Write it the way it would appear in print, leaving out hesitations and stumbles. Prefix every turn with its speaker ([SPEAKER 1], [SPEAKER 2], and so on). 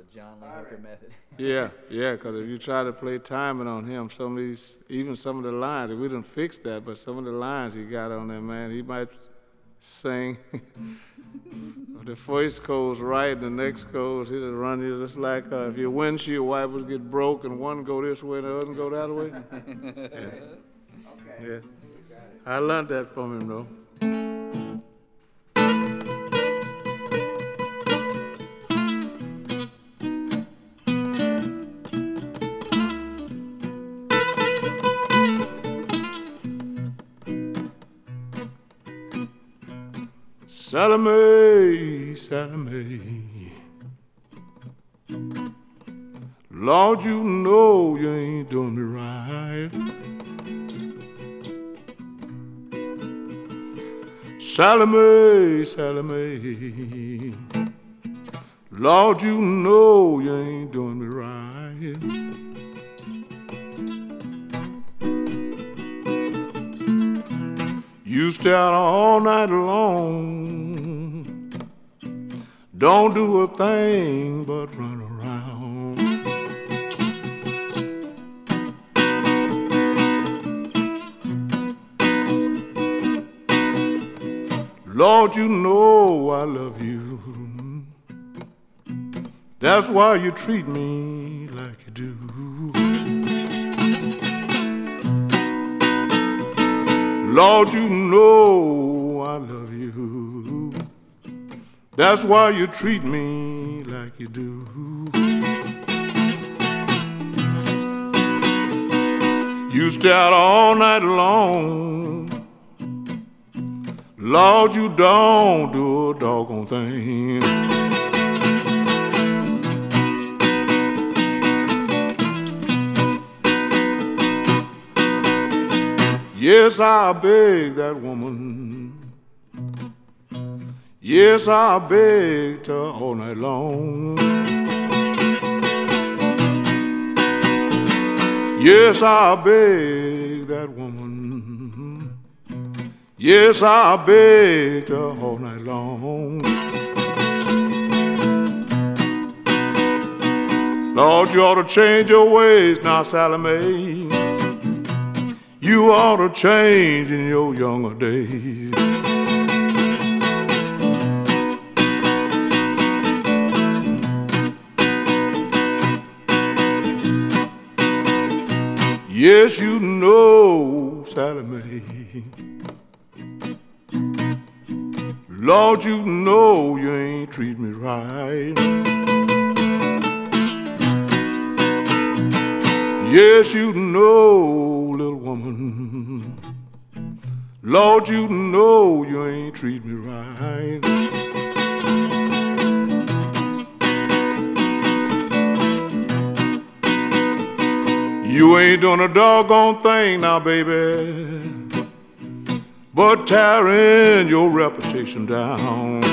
[SPEAKER 1] John Lee Hooker method.
[SPEAKER 2] Yeah, yeah, because if you try to play timing on him, some of these, even some of the lines, we didn't fix that, but some of the lines he got on there, man, he might sing. The first goes right, the next goes, he'll run you just like if your windshield wipers get broke and one go this way and the other go that way. Yeah. I learned that from him, though. Sally Mae, Sally Mae, Lord, you know you ain't doing me right. Sally Mae, Sally Mae, Lord, you know you ain't doing me right. You stay out all night long, don't do a thing but run around. Lord, you know I love you. That's why you treat me like you do. Lord, you know I love you. That's why you treat me like you do. You stay out all night long. Lord, you don't do a doggone thing. Yes, I beg that woman. Yes, I begged her all night long. Yes, I begged that woman. Yes, I begged her all night long. Lord, you ought to change your ways now, Sally Mae. You ought to change in your younger days. Yes, you know, Sally Mae. Lord, you know you ain't treat me right. Yes, you know, little woman. Lord, you know you ain't treat me right. You ain't doing a doggone thing now, baby, but tearing your reputation down.